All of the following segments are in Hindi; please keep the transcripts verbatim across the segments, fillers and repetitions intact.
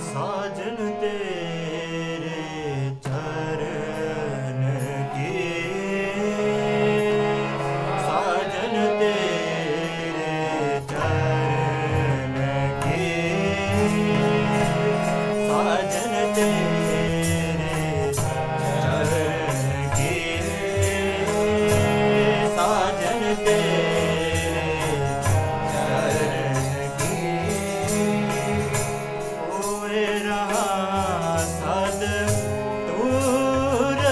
साजन तेरे चरण की, साजन तेरे चरण की, साजन तेरे चरण की, साजन तेरे चरण की। होए रहा सद दूर,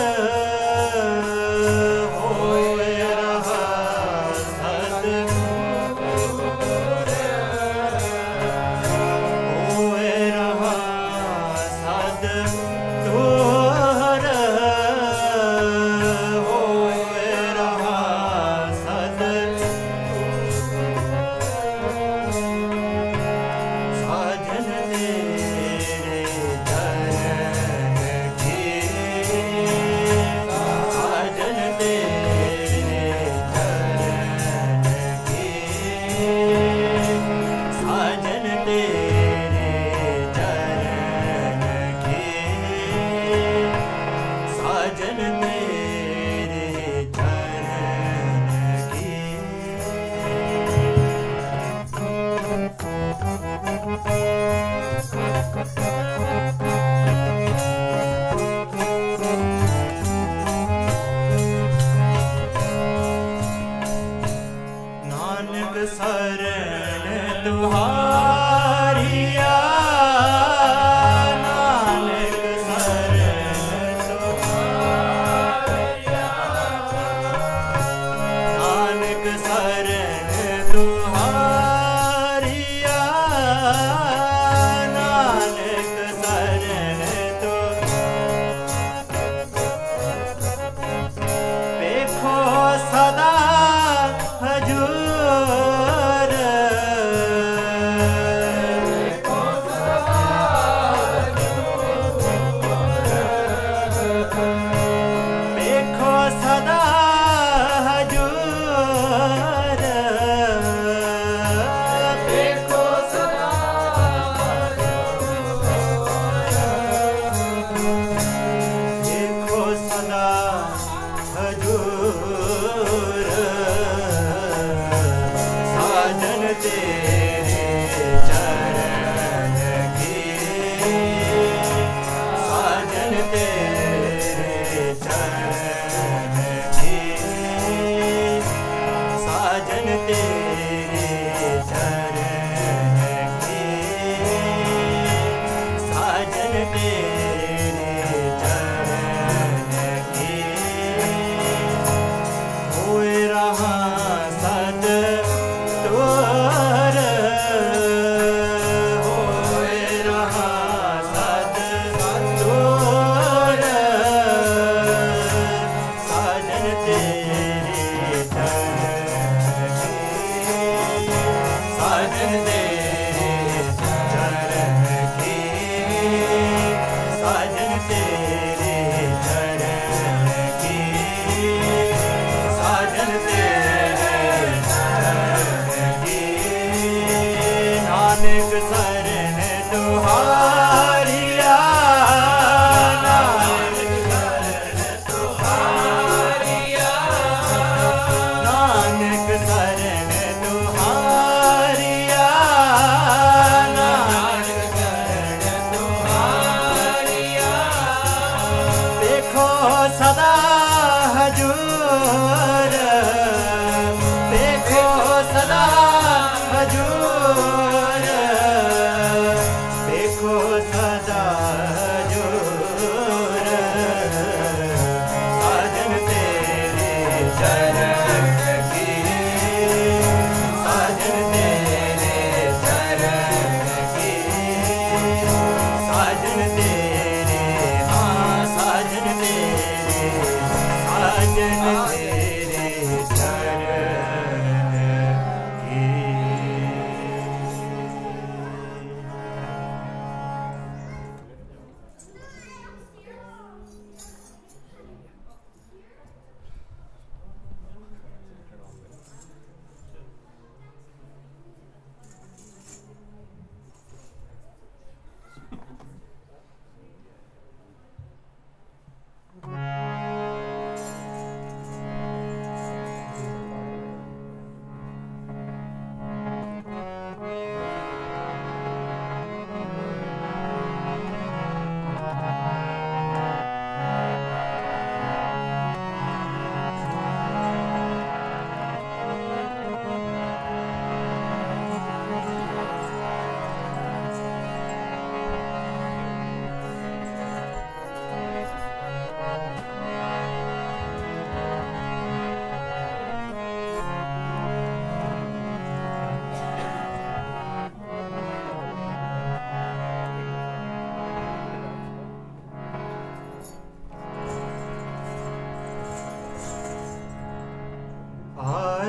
होए रहा सद दूर, होए रहा सद दूर, होए रहा सद साजन तेरे चरण की, साजन तेरे चरण की, साजन तेरे चरण की, साजन तेरे चरण की। नानक शरण तुहारिया, नानक शरण तुहारिया, नानक शरण तुहारिया, नानक शरण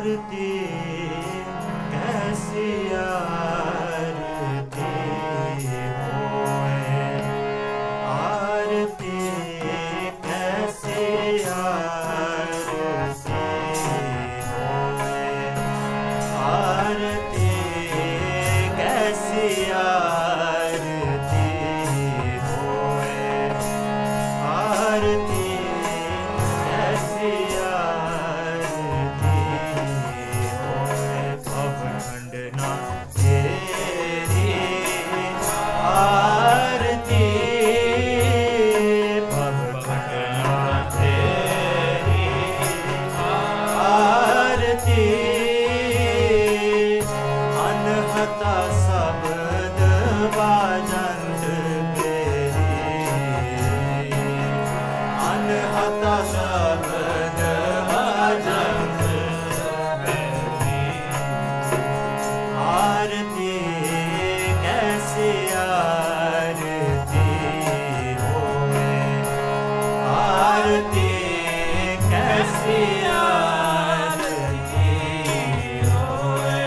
आरती कैसी आरती होए, आरती कैसी आरती होए, आरती कैसी आरती होए, आरती कैसी आरती होए, भवखंड ना तेरी आरती, भवखंड ना तेरी आरती, अनहता शब्द बाजंत तेरी, अनहता शब्द बाजंत तेरी, आरती कैसी आरती होए, आरती कैसी आरती होए।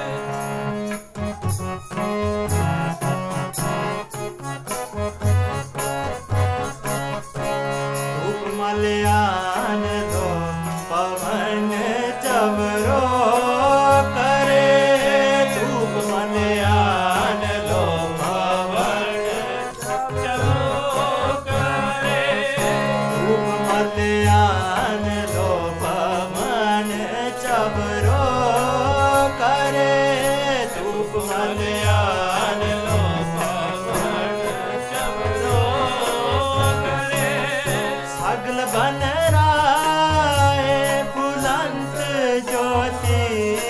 धूप मल्यान दो पवन चवरो करे, धूप मल्यान दो पवन चवरो करे, धूप मल्यान दो पवन चवरो करे, धूप मल्यान दो पवन चवरो करे, सगल बन राय फुलंत ज्योति,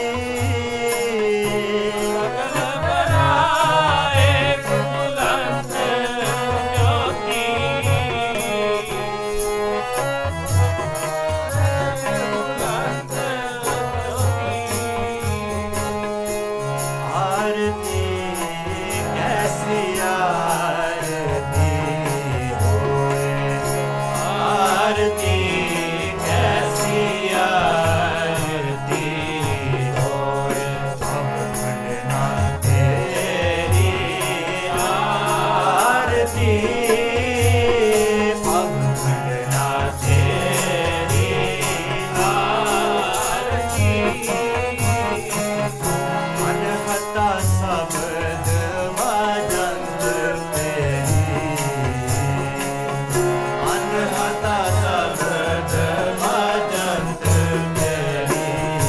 सगल बनाए फुलंत ज्योति, फुलंत ज्योति, आरती कैसी आरती होए, आरती कैसी आरती होए, भवखंड ना तेरी आरती, भवखंड ना तेरी आरती, अनहता शब्द बाजंत तेरी, अनहता शब्द बाजंत तेरी,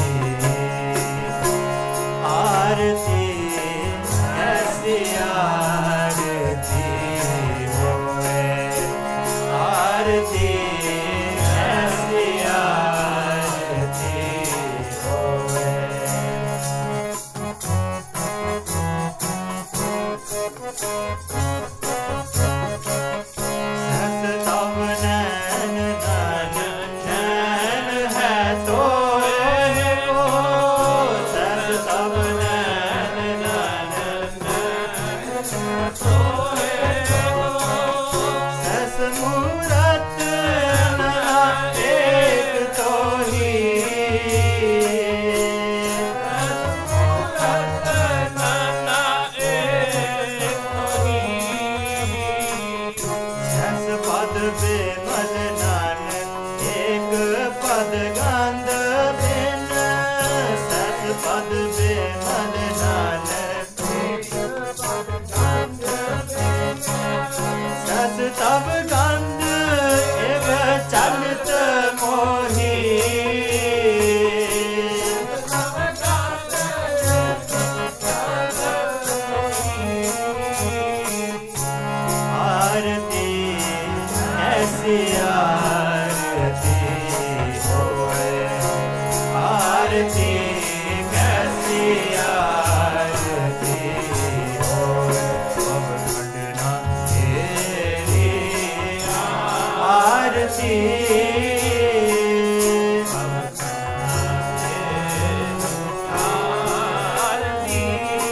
आरती कैसी आरती होए, आरती कैसी आरती होए। सहस तव नैन नैन नैन है तो को, सहस तव नैन नैन नैन तो को, सहस मूरत नैना एक तो ही, सहस मूरत नैना एक तो ही, सहस पद बेमल नान एक पद गंध बिन, सहस पद बेमल नान एक पद गंध बिन, सहस तब गंध एव चलत मोही, तब गंध चलत मोही, आरती कैसी आरती होए, आरती कैसी आरती होए, भवखंड ना तेरी आरती, भवखंड ना तेरी आरती,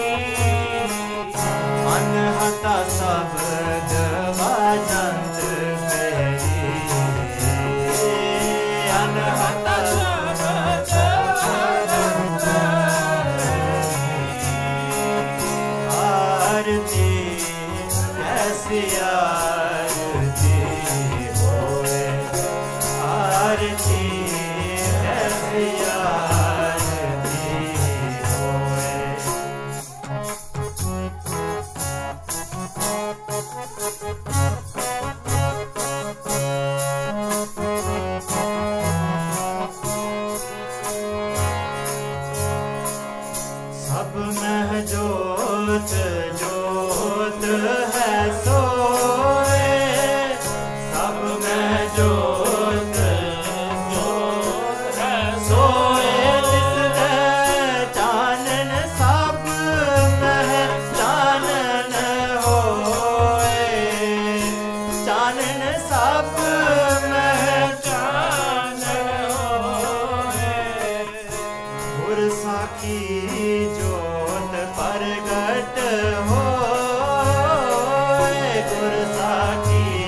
अनहता शब्द बाजंत तेरी, अनहता शब्द कैसी आरती होए, आरती कैसी आरती होए। सब में जोत जोत है सोए, सब में जोत जोत है सोए। जिसने चानन सब में चानन होए, चानन सब में चानन होए। गुर साखी जोत प्रगट होए, गुर साखी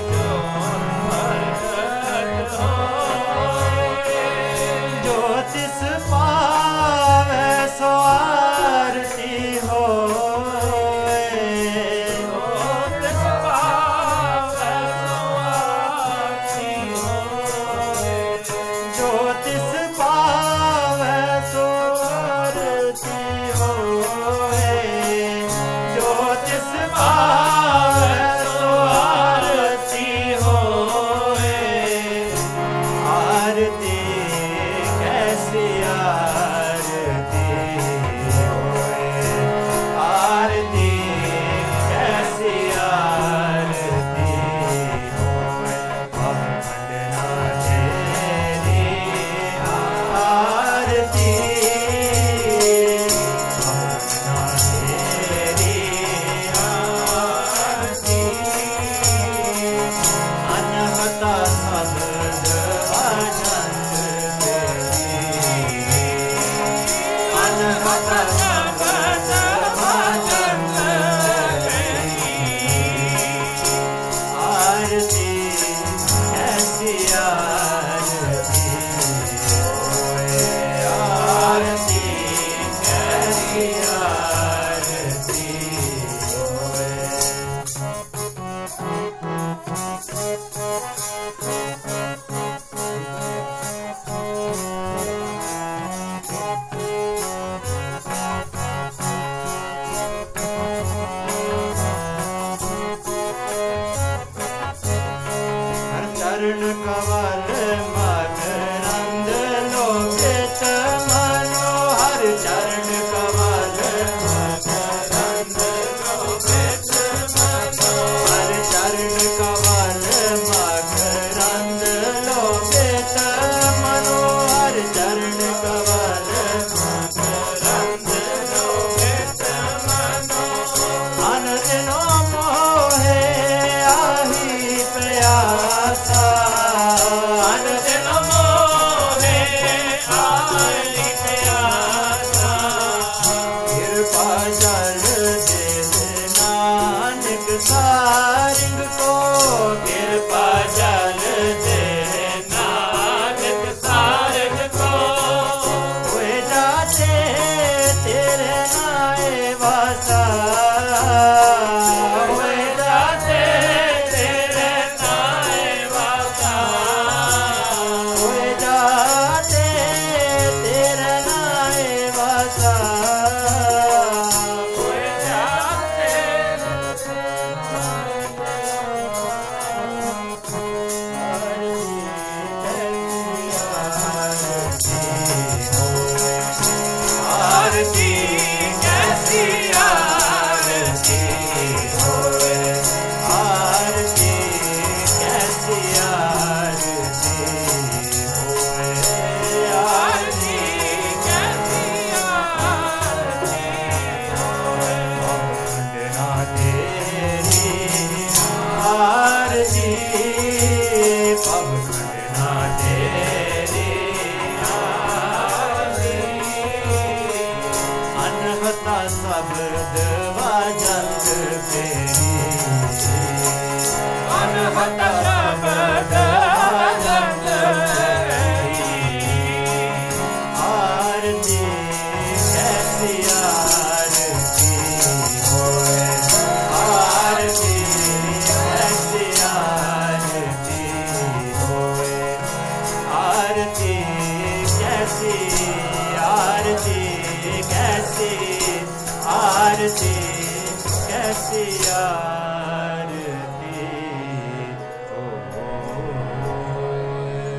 जोत प्रगट होए। ज्योतिष पावे सो आरती होए, ज्योतिष पावे सो आरती होए। ज्योतिष पावे सो आरती होए, ज्योतिष पावे सो आरती होए। आरती कैसी आरती होए, आरती कैसी आरती होए। पाखंड ना तेरी आरती, पाखंड ना तेरी आरती। अनहता शब्द भजन तेरी, अनहता शब्द भजन तेरी। आरती कैसी आरती होए, आरती कैसी आरती होए। हर चरण कमल मकरंद लोभित मनो, हर चरण कमल मकरंद लोभित मनो। हर चरण कमल मकरंद लोभित मनो, हर चरण कमल मकरंद लोभित मनो। अन दिनो मोहे आही प्यासा, अन दिनो मोहे आही प्यासा। कृपा जल दे नानक सारंग को, कृपा जल दे नानक सारंग को। हुए जाते तेरे नाए वासा, हुए जाते तेरे नाए वासा। हुए जाते तेरे नाए वासा, हुए जाते आरती कैसी आरती होए, आरती कैसी आरती होए। आरती कैसी आरती होए। पाखंड ना तेरी आरती, पाखंड ना तेरी आरती। अनहता शब्द भजन तेरी, अनहता शब्द भजन तेरी। आरती कैसी आरती होए, आरती आरती आरती कैसी आरती